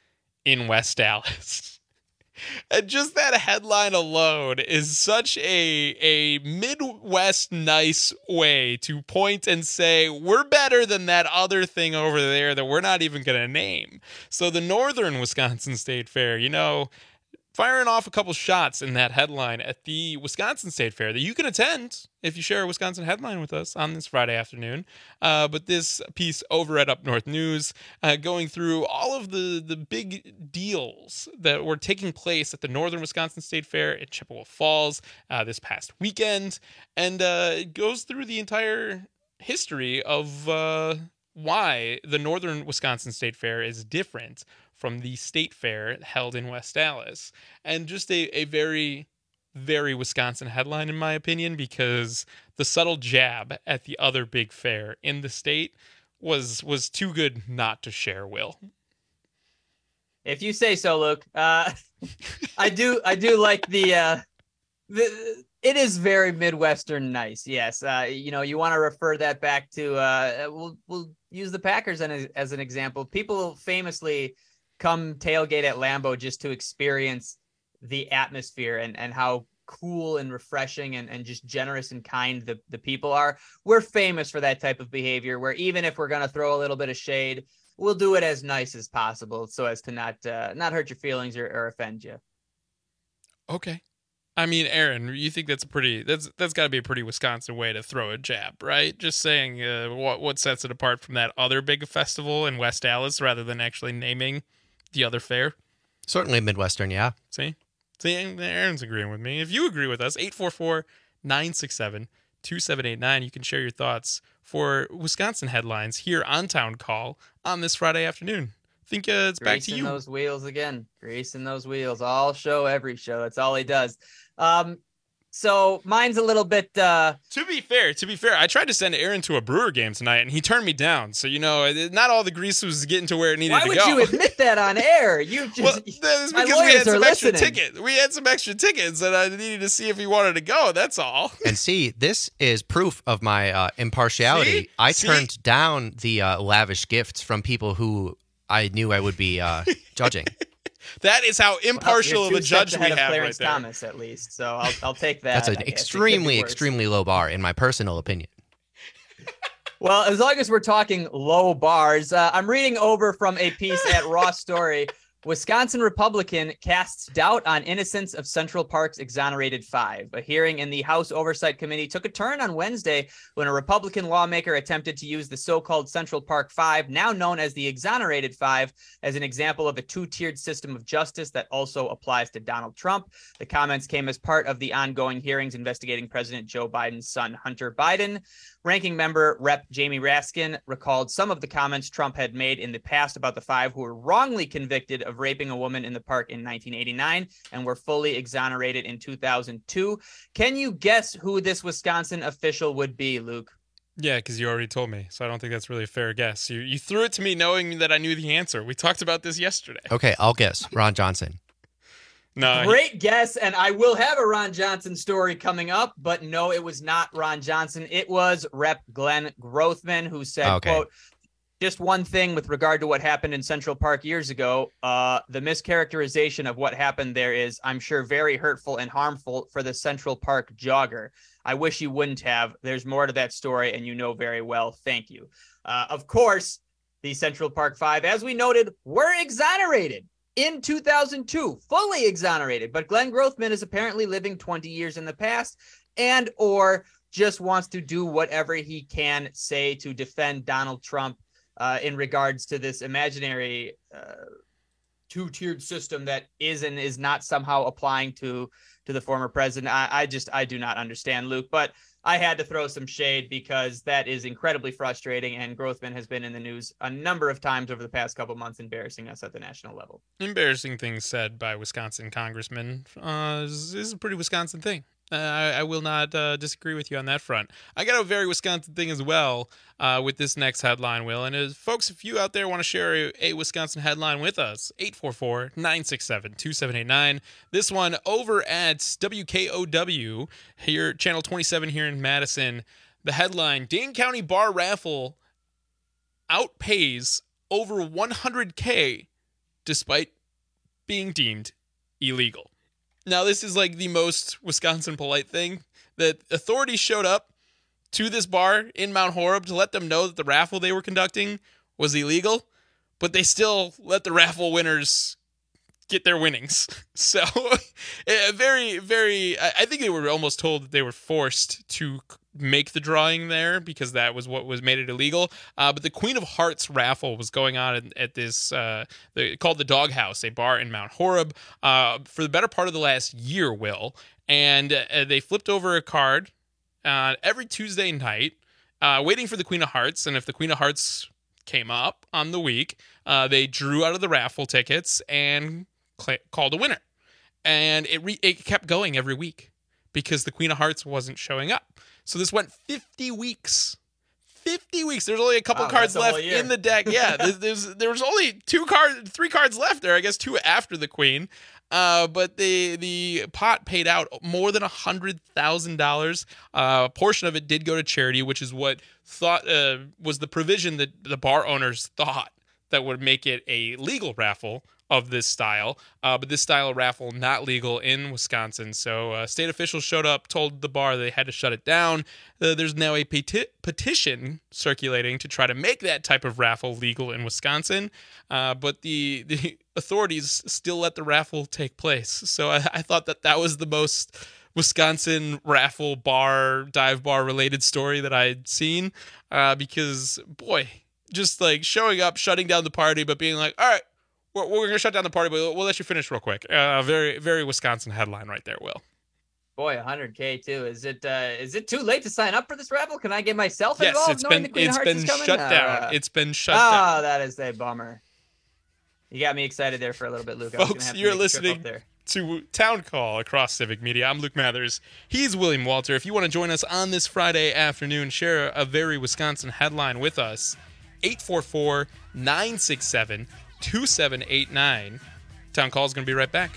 in West Allis. And just that headline alone is such a Midwest nice way to point and say, we're better than that other thing over there that we're not even going to name. So the Northern Wisconsin State Fair, firing off a couple shots in that headline at the Wisconsin State Fair that you can attend if you share a Wisconsin headline with us on this Friday afternoon. But this piece over at Up North News, going through all of the big deals that were taking place at the Northern Wisconsin State Fair in Chippewa Falls this past weekend, and it goes through the entire history of why the Northern Wisconsin State Fair is different from the state fair held in West Allis. And just a very, very Wisconsin headline, in my opinion, because the subtle jab at the other big fair in the state was too good not to share, Will. If you say so, Luke. I do like the it is very Midwestern nice. Yes. You want to refer that back to, we'll use the Packers as an example. People famously come tailgate at Lambeau just to experience the atmosphere and how cool and refreshing and just generous and kind the people are. We're famous for that type of behavior, where even if we're going to throw a little bit of shade, we'll do it as nice as possible so as to not hurt your feelings or offend you. Okay. I mean, Aaron, you think that's got to be a pretty Wisconsin way to throw a jab, right? Just saying what sets it apart from that other big festival in West Allis rather than actually naming the other fair? Certainly Midwestern, yeah. See, Aaron's agreeing with me. If you agree with us, 844-967-2789, you can share your thoughts for Wisconsin headlines here on Town Call on this Friday afternoon. I think it's back to you. Greasing those wheels again. Greasing those wheels. All show, every show. That's all he does. So mine's a little bit... To be fair, I tried to send Aaron to a Brewer game tonight, and he turned me down. So, not all the grease was getting to where it needed to go. Why would you admit that on air? You just... Well, that's because we had some extra tickets. We had some extra tickets, and I needed to see if he wanted to go. That's all. And see, this is proof of my impartiality. I turned down the lavish gifts from people who I knew I would be judging. That is how impartial of a judge we have Clarence right there. Thomas, at least. So I'll take that. That's an extremely low bar, in my personal opinion. Well, as long as we're talking low bars, I'm reading over from a piece at Raw Story. Wisconsin Republican casts doubt on innocence of Central Park's exonerated five. A hearing in the House Oversight Committee took a turn on Wednesday when a Republican lawmaker attempted to use the so-called Central Park Five, now known as the exonerated five, as an example of a two-tiered system of justice that also applies to Donald Trump. The comments came as part of the ongoing hearings investigating President Joe Biden's son, Hunter Biden. Ranking member Rep. Jamie Raskin recalled some of the comments Trump had made in the past about the five who were wrongly convicted of raping a woman in the park in 1989 and were fully exonerated in 2002. Can you guess who this Wisconsin official would be, Luke? Yeah, because you already told me, so I don't think that's really a fair guess. You threw it to me knowing that I knew the answer. We talked about this yesterday. Okay, I'll guess. Ron Johnson. No, great guess, and I will have a Ron Johnson story coming up, but no, it was not Ron Johnson. It was Rep. Glenn Grothman, who said, quote, just one thing with regard to what happened in Central Park years ago, the mischaracterization of what happened there is, I'm sure, very hurtful and harmful for the Central Park jogger. I wish you wouldn't have. There's more to that story, and you know very well. Thank you. Of course, the Central Park Five, as we noted, were exonerated in 2002, fully exonerated. But Glenn Grothman is apparently living 20 years in the past and or just wants to do whatever he can say to defend Donald Trump in regards to this imaginary two-tiered system that is and is not somehow applying to the former president. I do not understand, Luke, but I had to throw some shade because that is incredibly frustrating, and Grothman has been in the news a number of times over the past couple months, embarrassing us at the national level. Embarrassing things said by Wisconsin congressmen is a pretty Wisconsin thing. I will not disagree with you on that front. I got a very Wisconsin thing as well with this next headline, Will. And folks, if you out there want to share a Wisconsin headline with us, 844-967-2789. This one over at WKOW, here, Channel 27 here in Madison. The headline, Dane County Bar Raffle outpays over $100K despite being deemed illegal. Now, this is like the most Wisconsin polite thing, that authorities showed up to this bar in Mount Horeb to let them know that the raffle they were conducting was illegal, but they still let the raffle winners get their winnings. So very, very, I think they were almost told that they were forced to make the drawing there because that was what made it illegal. But the Queen of Hearts raffle was going on at this, called the Doghouse, a bar in Mount Horeb, for the better part of the last year, Will. And they flipped over a card every Tuesday night, waiting for the Queen of Hearts. And if the Queen of Hearts came up on the week, they drew out of the raffle tickets and called a winner. And it kept going every week because the Queen of Hearts wasn't showing up. So this went 50 weeks. 50 weeks. There's only a couple cards left in the deck. Yeah, there was only 3 cards left there. I guess 2 after the Queen. But the pot paid out more than $100,000. A portion of it did go to charity, which is what was the provision that the bar owners thought that would make it a legal raffle of this style. But this style of raffle not legal in Wisconsin. So state officials showed up, told the bar they had to shut it down. There's now a petition circulating to try to make that type of raffle legal in Wisconsin. But the authorities still let the raffle take place. So I thought that was the most Wisconsin raffle dive bar related story that I'd seen. Because, boy, just like showing up, shutting down the party, but being like, all right, we're going to shut down the party, but we'll let you finish real quick. Very, very Wisconsin headline right there, Will. Boy, $100K too. Is it too late to sign up for this raffle? Can I get myself involved? Yes, it's been shut down. It's been shut down. Oh, that is a bummer. You got me excited there for a little bit, Luke. Folks, you're listening to Town Call across Civic Media. I'm Luke Mathers. He's William Walter. If you want to join us on this Friday afternoon, share a very Wisconsin headline with us. 844-967-2789. Town Call is going to be right back.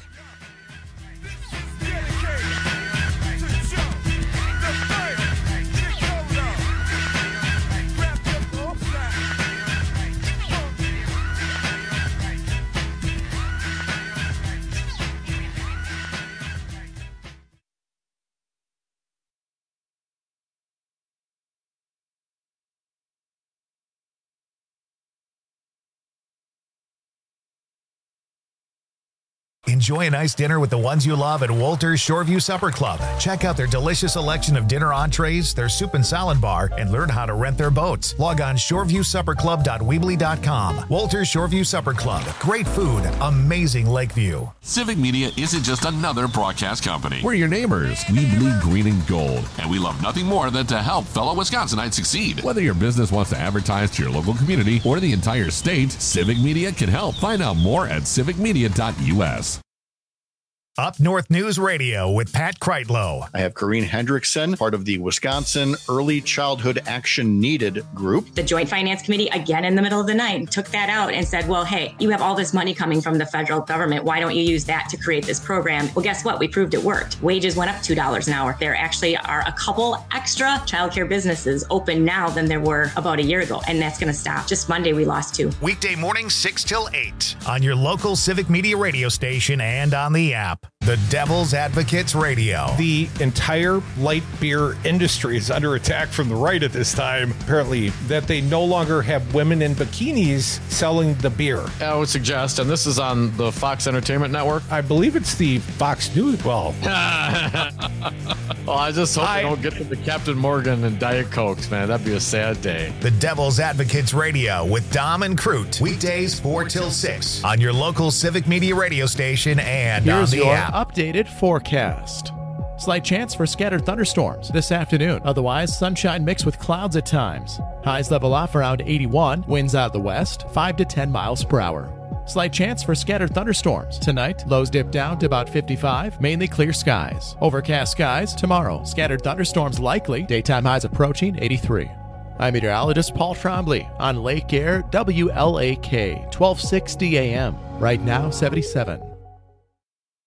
Enjoy a nice dinner with the ones you love at Wolters Shoreview Supper Club. Check out their delicious selection of dinner entrees, their soup and salad bar, and learn how to rent their boats. Log on shoreviewsupperclub.weebly.com. Wolters Shoreview Supper Club. Great food, amazing lake view. Civic Media isn't just another broadcast company. We're your neighbors. We bleed green and gold, and we love nothing more than to help fellow Wisconsinites succeed. Whether your business wants to advertise to your local community or the entire state, Civic Media can help. Find out more at civicmedia.us. Up North News Radio with Pat Kreitlow. I have Corrine Hendrickson, part of the Wisconsin Early Childhood Action Needed group. The Joint Finance Committee, again in the middle of the night, took that out and said, well, hey, you have all this money coming from the federal government. Why don't you use that to create this program? Well, guess what? We proved it worked. Wages went up $2 an hour. There actually are a couple extra childcare businesses open now than there were about a year ago, and that's going to stop. Just Monday, we lost 2. Weekday mornings 6 till 8 on your local Civic Media radio station and on the app. The Devil's Advocates Radio. The entire light beer industry is under attack from the right at this time, apparently, that they no longer have women in bikinis selling the beer. I would suggest, and this is on the Fox Entertainment Network. I believe it's the Fox News. Well, I just hope they don't get to the Captain Morgan and Diet Cokes, man. That'd be a sad day. The Devil's Advocates Radio with Dom and Crute. Weekdays 4 till 6 on your local Civic Media radio station and Here's on the your app. Updated forecast. Slight chance for scattered thunderstorms this afternoon. Otherwise, sunshine mixed with clouds at times. Highs level off around 81. Winds out of the west, 5 to 10 miles per hour. Slight chance for scattered thunderstorms. Tonight, lows dip down to about 55. Mainly clear skies. Overcast skies tomorrow. Scattered thunderstorms likely. Daytime highs approaching 83. I'm meteorologist Paul Trombley on Lake Air WLAK 1260 AM. Right now, 77.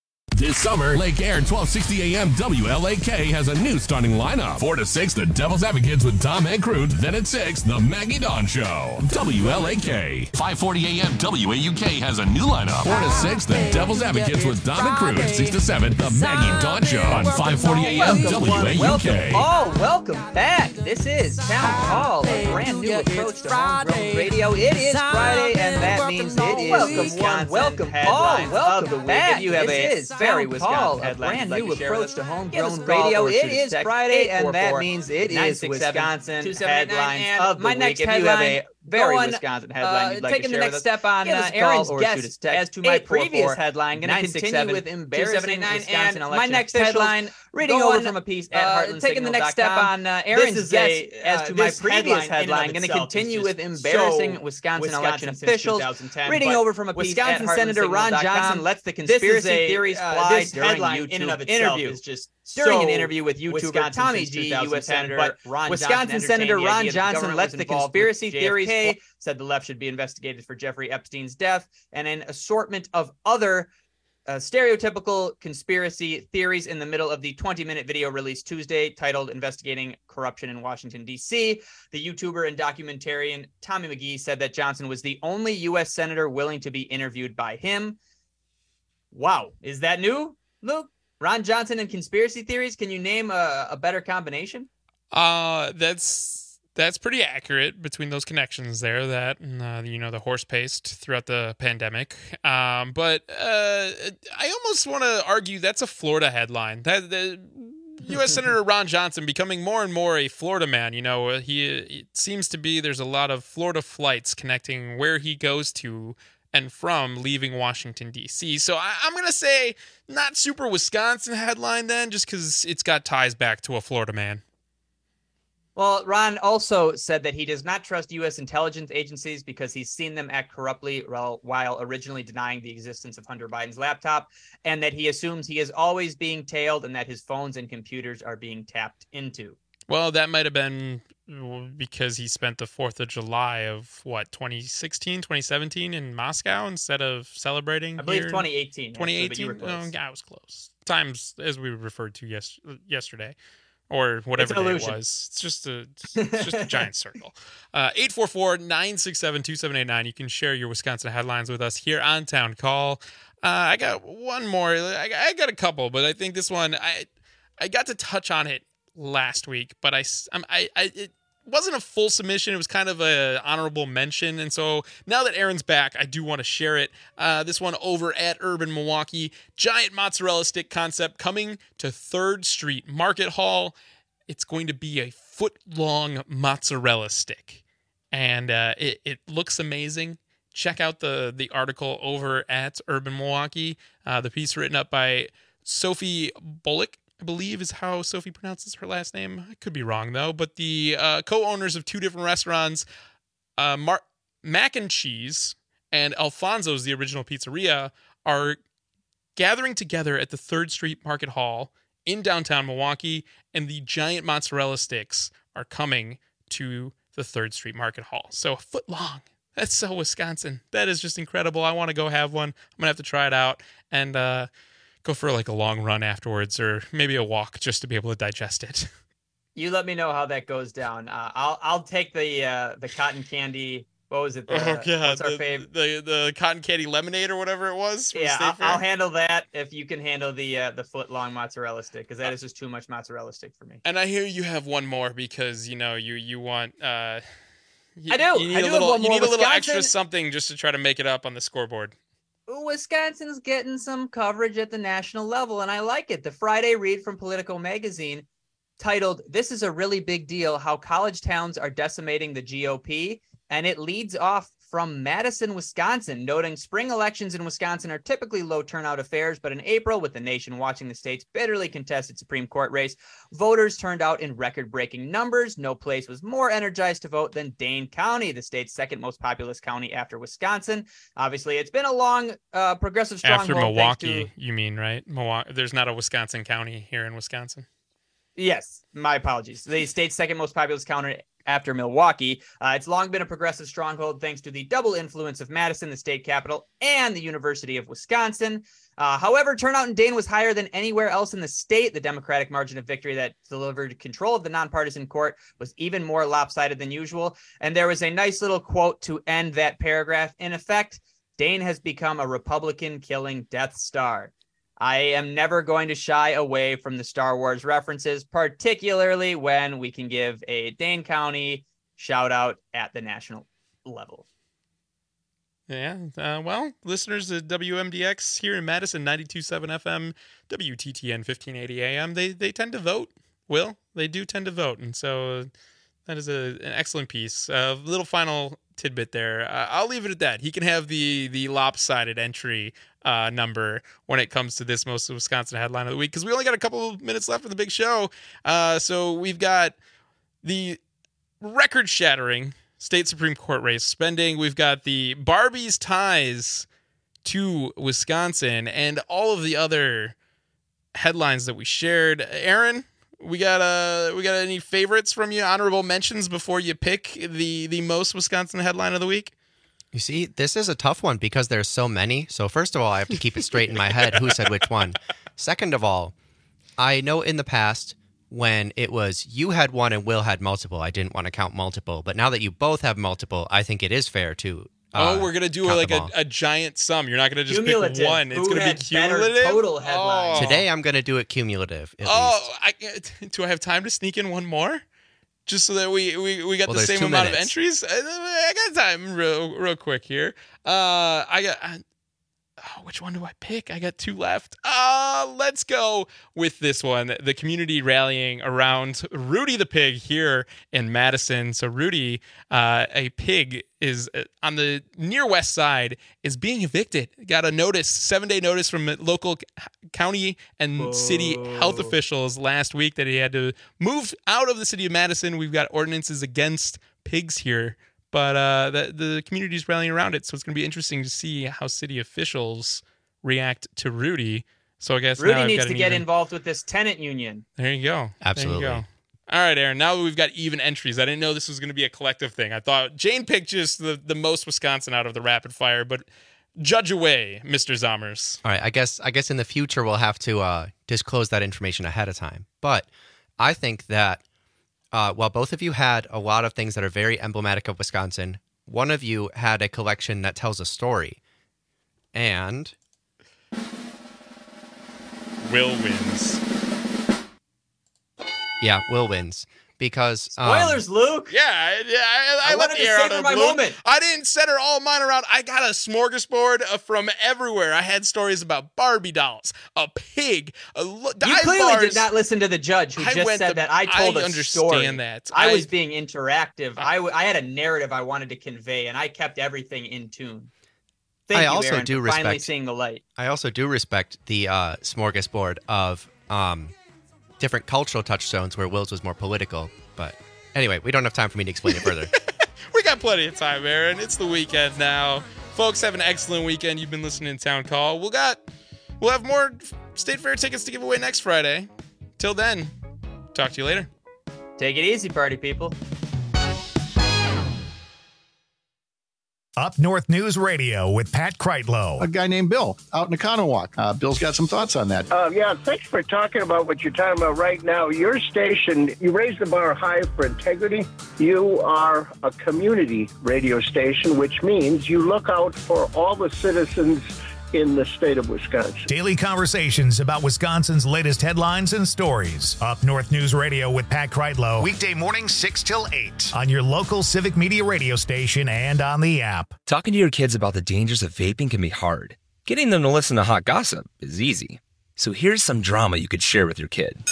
This summer, Lake Air 1260 AM WLAK has a new starting lineup. 4 to 6, the Devil's Advocates with Tom and Crute. Then at 6, the Maggie Dawn Show. WLAK. 540 AM WAUK has a new lineup. 4 to 6, the Devil's Advocates with Tom and Crute. 6 to 7, the Maggie Dawn Show on 540 AM WAUK. Welcome back. This is Town Hall, a brand new approach to homegrown radio. It is Friday, and that means it is Wisconsin headlines of the week. If you have a very Wisconsin headline, brand new approach to homegrown radio. It is Friday, and that means it is Wisconsin headlines of the week. If you have a very Wisconsin headline you'd like taking to share the next with us, step on Aaron's guess as to my previous headline. Going to continue with embarrassing Wisconsin election. My next headline, reading over from a piece at Heartland taking the next step on Aaron's guess as to my previous headline. Going to continue with embarrassing Wisconsin election officials. Reading over from a piece Wisconsin at Senator Ron Johnson lets the conspiracy theories fly during YouTube interview. During an interview with YouTuber Tommy G, U.S. Senator Wisconsin Senator Ron Johnson lets the conspiracy theories fly. Said the left should be investigated for Jeffrey Epstein's death, and an assortment of other stereotypical conspiracy theories in the middle of the 20-minute video released Tuesday titled Investigating Corruption in Washington, D.C. The YouTuber and documentarian Tommy McGee said that Johnson was the only U.S. senator willing to be interviewed by him. Wow. Is that new, Luke? Ron Johnson and conspiracy theories? Can you name a better combination? That's pretty accurate between those connections there. That and the horse paste throughout the pandemic. But I almost want to argue that's a Florida headline. That the U.S. Senator Ron Johnson becoming more and more a Florida man. It seems to be there's a lot of Florida flights connecting where he goes to and from leaving Washington, D.C. So I'm going to say not super Wisconsin headline then, just because it's got ties back to a Florida man. Well, Ron also said that he does not trust U.S. intelligence agencies because he's seen them act corruptly while originally denying the existence of Hunter Biden's laptop, and that he assumes he is always being tailed and that his phones and computers are being tapped into. Well, that might have been because he spent the 4th of July of, 2017 in Moscow instead of celebrating I believe here? 2018. 2018? Oh, I was close. Times, as we referred to yesterday. Or whatever day it was. It's just a giant circle. 844-967-2789. You can share your Wisconsin headlines with us here on Town Call. I got one more. I got a couple, but I think this one, I got to touch on it last week, but it wasn't a full submission. It was kind of an honorable mention. And so now that Aaron's back, I do want to share it. This one over at Urban Milwaukee. Giant mozzarella stick concept coming to 3rd Street Market Hall. It's going to be a foot-long mozzarella stick. And it looks amazing. Check out the article over at Urban Milwaukee. The piece written up by Sophie Bullock, I believe is how Sophie pronounces her last name. I could be wrong, though. But the co-owners of 2 different restaurants, Mac and Cheese and Alfonso's, the original pizzeria, are gathering together at the 3rd Street Market Hall in downtown Milwaukee, and the giant mozzarella sticks are coming to the 3rd Street Market Hall. So a foot long. That's so Wisconsin. That is just incredible. I want to go have one. I'm going to have to try it out and go for like a long run afterwards, or maybe a walk just to be able to digest it. You let me know how that goes down. I'll take the cotton candy. What was it? What's our fave? The cotton candy lemonade or whatever it was. Yeah, I'll handle that if you can handle the foot long mozzarella stick, because that is just too much mozzarella stick for me. And I hear you have one more because you want. I do. You need a little extra something just to try to make it up on the scoreboard. Wisconsin's getting some coverage at the national level, and I like it. The Friday read from Politico magazine titled, "This is a really big deal, how college towns are decimating the GOP." And it leads off from Madison, Wisconsin, noting spring elections in Wisconsin are typically low turnout affairs, but in April, with the nation watching the state's bitterly contested Supreme Court race, voters turned out in record-breaking numbers. No place was more energized to vote than Dane County, the state's 2nd most populous county after Wisconsin. Obviously, it's been a long, progressive stronghold. After Milwaukee, you mean, right? Milwaukee. There's not a Wisconsin county here in Wisconsin. Yes, my apologies. The state's second most populous county after Milwaukee. It's long been a progressive stronghold thanks to the double influence of Madison, the state capital, and the University of Wisconsin. However, turnout in Dane was higher than anywhere else in the state. The Democratic margin of victory that delivered control of the nonpartisan court was even more lopsided than usual. And there was a nice little quote to end that paragraph. In effect, Dane has become a Republican killing Death Star. I am never going to shy away from the Star Wars references, particularly when we can give a Dane County shout out at the national level. Yeah. Well, listeners at WMDX here in Madison, 92.7 FM, WTTN 1580 AM, they tend to vote. Will, they do tend to vote. And so that is an excellent piece. A little final tidbit there. I'll leave it at that. He can have the lopsided entry number when it comes to this most Wisconsin headline of the week, because we only got a couple of minutes left of the big show. So we've got the record-shattering state Supreme Court race spending. We've got the Barbie's ties to Wisconsin and all of the other headlines that we shared. Aaron, we got any favorites from you, honorable mentions before you pick the most Wisconsin headline of the week? You see, this is a tough one because there's so many. So first of all, I have to keep it straight in my head who said which one. Second of all, I know in the past when it was you had one and Will had multiple, I didn't want to count multiple. But now that you both have multiple, I think it is fair to we're going to do like a giant sum. You're not going to just pick one. It's going to be cumulative. Total headlines. Today I'm going to do it cumulative. Do I have time to sneak in one more? Just so that we got the same amount of entries? I got time real quick here. Which one do I pick? I got two left. Let's go with this one. The community rallying around Rudy the pig here in Madison. So Rudy, a pig, is on the near west side, is being evicted. Got a notice, 7-day notice from local county and city health officials last week that he had to move out of the city of Madison. We've got ordinances against pigs here, but the community's rallying around it, so it's going to be interesting to see how city officials react to Rudy. So I guess Rudy needs to get involved with this tenant union. There you go. Absolutely. There you go. All right, Aaron, now that we've got even entries, I didn't know this was going to be a collective thing. I thought Jane picked just the most Wisconsin out of the rapid fire, but judge away, Mr. Zommers. All right, I guess in the future we'll have to disclose that information ahead of time. But I think that while both of you had a lot of things that are very emblematic of Wisconsin, one of you had a collection that tells a story. And Will wins. Yeah, Will wins. Because spoilers, Luke. Yeah, I let the air out of my moment. I didn't center all mine around. I got a smorgasbord from everywhere. I had stories about Barbie dolls, a pig, you clearly did not listen to the judge who just said that I told a story. I was being interactive. I had a narrative I wanted to convey, and I kept everything in tune. Thank you, Aaron, for finally seeing the light. I also do respect the smorgasbord of different cultural touchstones where Will's was more political. But anyway, we don't have time for me to explain it further. We got plenty of time, Aaron. It's the weekend now. Folks, have an excellent weekend. You've been listening to Town Call. We'll have more State Fair tickets to give away next Friday. Till then, talk to you later. Take it easy, party people. Up North News Radio with Pat Kreitlow. A guy named Bill out in Economowoc. Bill's got some thoughts on that. Yeah, thanks for talking about what you're talking about right now. Your station, you raise the bar high for integrity. You are a community radio station, which means you look out for all the citizens in the state of Wisconsin. Daily conversations about Wisconsin's latest headlines and stories. Up North News Radio with Pat Kreitlow. Weekday mornings 6 till 8 on your local Civic Media radio station and on the app. Talking to your kids about the dangers of vaping can be hard. Getting them to listen to hot gossip is easy. So here's some drama you could share with your kid.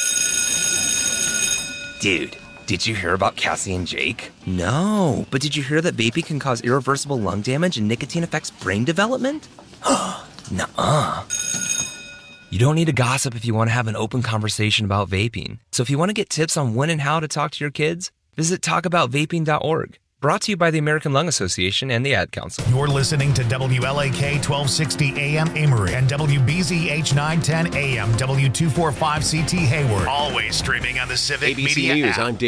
Dude, did you hear about Cassie and Jake? No, but did you hear that vaping can cause irreversible lung damage and nicotine affects brain development? Nuh-uh. You don't need to gossip if you want to have an open conversation about vaping. So if you want to get tips on when and how to talk to your kids, visit talkaboutvaping.org. Brought to you by the American Lung Association and the Ad Council. You're listening to WLAK 1260 AM Amory and WBZH 910 AM W245CT Hayward. Always streaming on the Civic ABC Media News, app. I'm Dave